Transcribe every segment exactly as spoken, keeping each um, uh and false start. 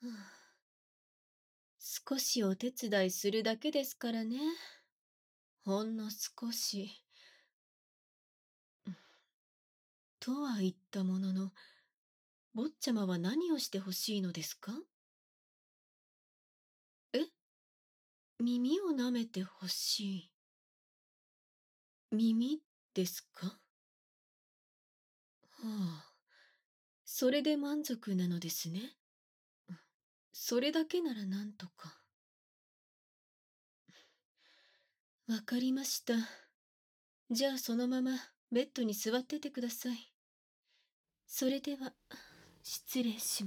はあ、少しお手伝いするだけですからね。ほんの少し。とは言ったものの、坊ちゃまは何をしてほしいのですか？え？耳を舐めてほしい。耳ですか？はあ、それで満足なのですね。それだけならなんとか。わかりました。じゃあそのままベッドに座っててください。それでは、失礼します。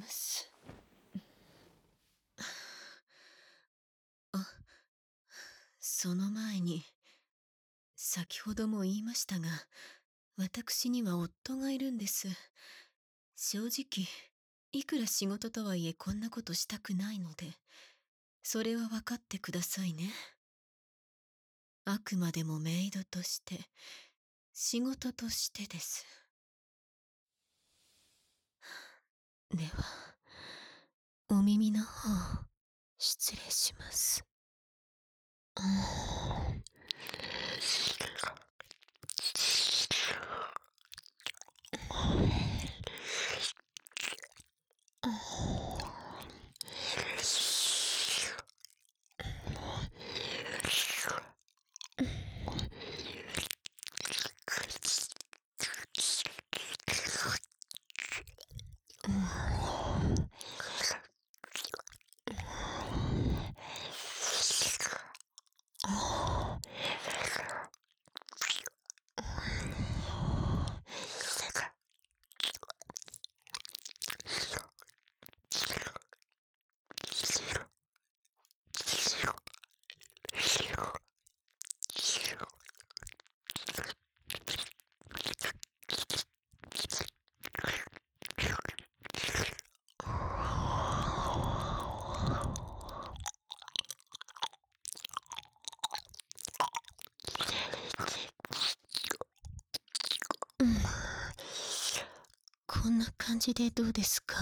あ、その前に、先ほども言いましたが、私には夫がいるんです。正直、いくら仕事とはいえこんなことしたくないので、それは分かってくださいね。あくまでもメイドとして、仕事としてです。では、お耳の方、失礼します。うーん。うん、こんな感じでどうですか？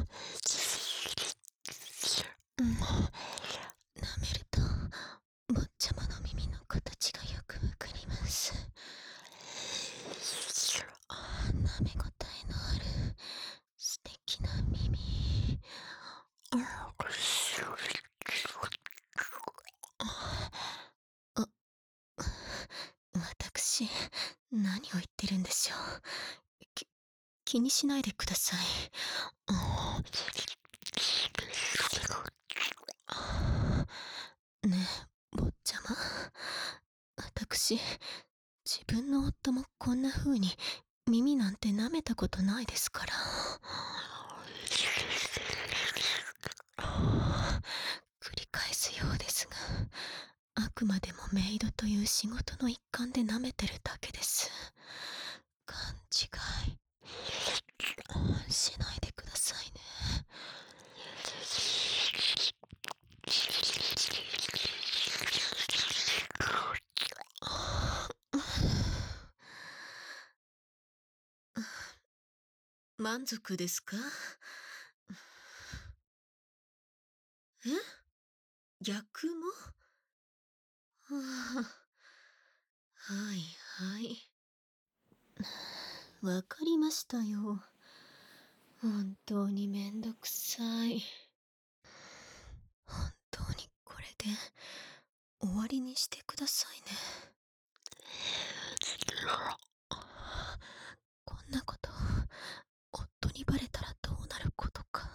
うん、舐めると坊ちゃまの耳の形がよくわかります。あ、舐め応えのある素敵な耳。あ、あ、私、何を言ってるんでしょう。き気にしないでください。あーねえ、坊ちゃま。私、自分の夫もこんな風に耳なんて舐めたことないですから。繰り返すようですが、あくまでもメイドという仕事の一環で舐めてるだけです。勘違いしないでくださいね。満足ですか？え？逆も？はあ、はいはい。わかりましたよ。本当にめんどくさい。本当にこれで終わりにしてくださいね。こんなこと夫にバレたらどうなることか。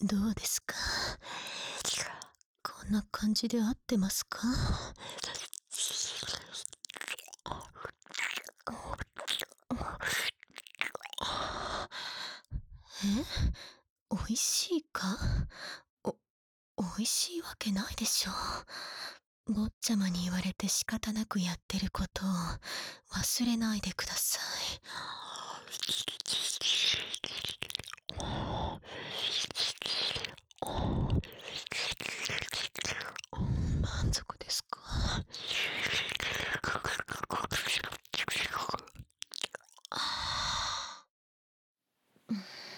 どうですか？こんな感じで合ってますか？え？美味しいか？お美味しいわけないでしょう。坊ちゃまに言われて仕方なくやってることを忘れないでください。満足ですか？あー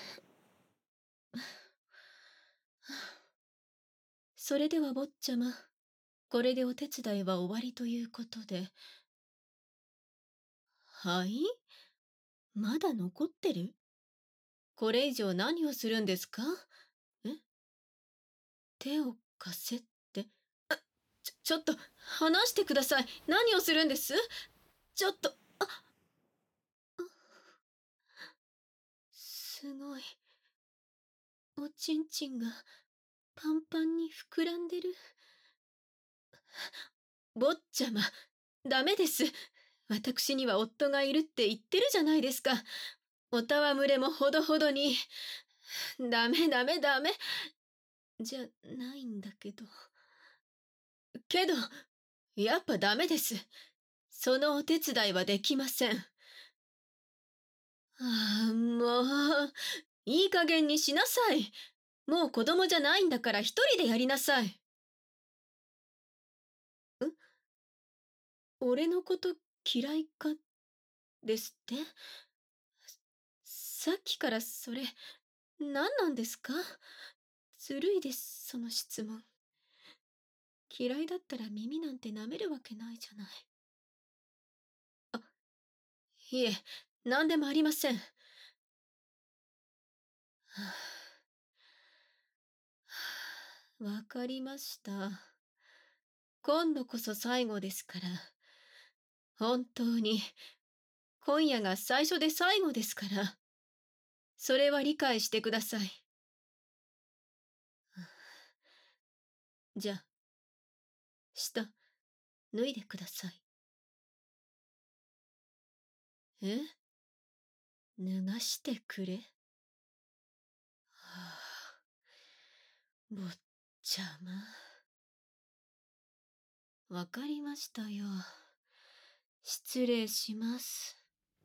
それでは坊ちゃま、これでお手伝いは終わりということで。はい？まだ残ってる？これ以上何をするんですか？え？手を貸せって。あ、ちょ、ちょっと、話してください。何をするんです？ちょっと、あ、すごい。おちんちんがパンパンに膨らんでる。坊ちゃま、ダメです。私には夫がいるって言ってるじゃないですか。お戯れもほどほどに。ダメダメダメ。じゃないんだけど。けど、やっぱダメです。そのお手伝いはできません。ああ、もう、いい加減にしなさい。もう子供じゃないんだから一人でやりなさい。ん？俺のこと嫌いかですって？さっきからそれ、何なんですか？ずるいです、その質問。嫌いだったら耳なんて舐めるわけないじゃない。あ、いえ、何でもありません。はあ、わかりました。今度こそ最後ですから。本当に、今夜が最初で最後ですから。それは理解してください。じゃあ、下、脱いでください。え？脱がしてくれ？はあ、坊ちゃま。わかりましたよ。失礼します。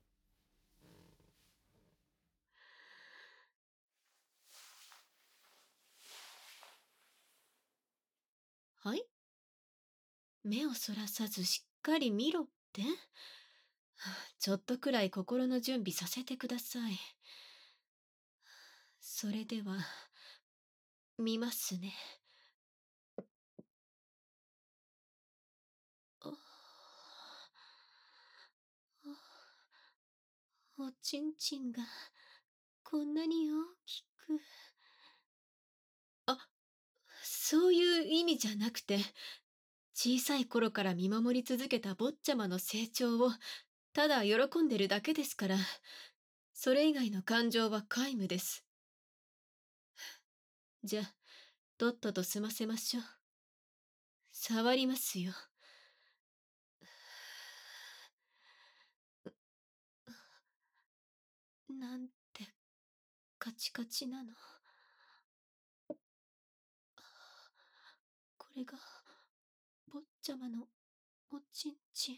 はい？目をそらさずしっかり見ろって？はあ、ちょっとくらい心の準備させてください。それでは、見ますね。ああ、おちんちんがこんなに大きく。あ、そういう意味じゃなくて、小さい頃から見守り続けた坊ちゃまの成長をただ喜んでるだけですから、それ以外の感情は皆無です。じゃあ、とっとと済ませましょう。触りますよ。なんてカチカチなの。これが坊ちゃまのおちんちん。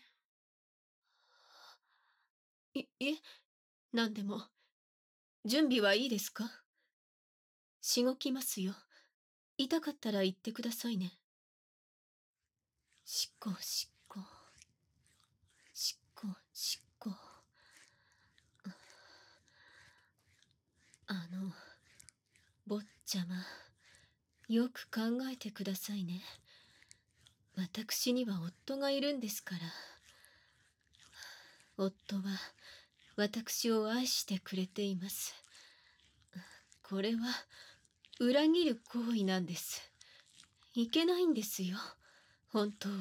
い、いえ、なんでも、準備はいいですか？しごきますよ。痛かったら言ってくださいね。しっこしっこ。しっこしっこ。あの、坊ちゃま、よく考えてくださいね。私には夫がいるんですから。夫は私を愛してくれています。これは裏切る行為なんです。いけないんですよ、本当は。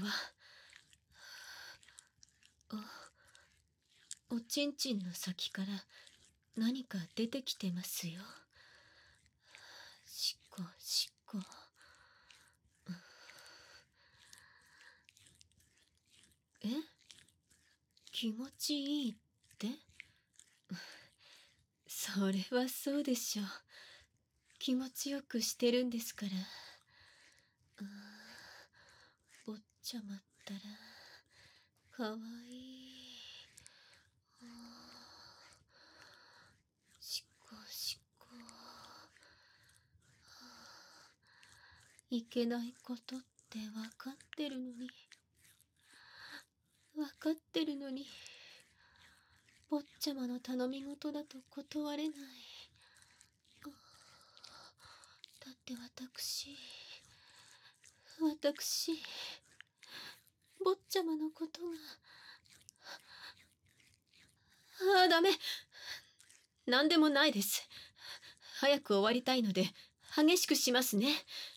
お、おちんちんの先から何か出てきてますよ。しっここしっこ。え、気持ちいいって？それはそうでしょう。気持ちよくしてるんですから。あー、坊ちゃまったらかわいい。あー、しっこしっこ。いけないことってわかってるのに、わかってるのに、坊ちゃまの頼み事だと断れない。あ、だって私、私、坊ちゃまのことが。ああ、ダメ。なんでもないです。早く終わりたいので、激しくしますね。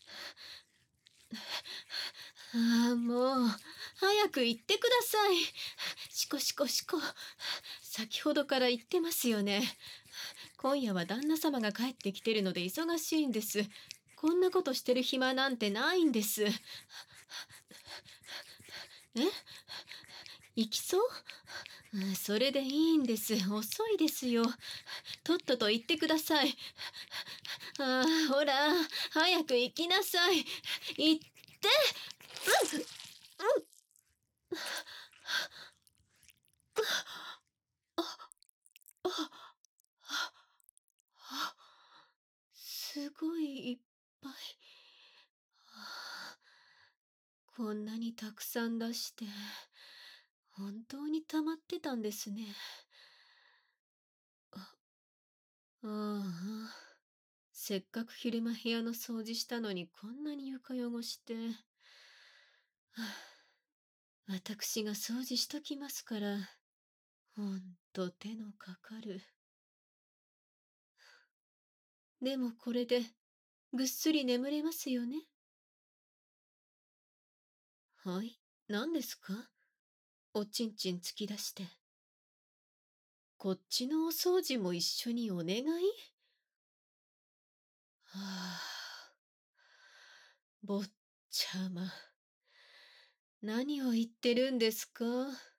ああ、もう、早く行ってください。しこしこしこ。先ほどから言ってますよね。今夜は旦那様が帰ってきてるので忙しいんです。こんなことしてる暇なんてないんです。え、行きそう？うん、それでいいんです。遅いですよ。とっとと行ってください。ああ、ほら、早く行きなさい。行って。うん、うん。あ、あ、あ、すごいいっぱい。あ、こんなにたくさん出して、本当に溜まってたんですね。あ、ああ、せっかく昼間部屋の掃除したのにこんなに床汚して。はあ、私が掃除しときますから。ほんと手のかかる。でもこれでぐっすり眠れますよね？はい、何ですか？おちんちん突き出して。こっちのお掃除も一緒にお願い？はあ、坊ちゃま、何を言ってるんですか？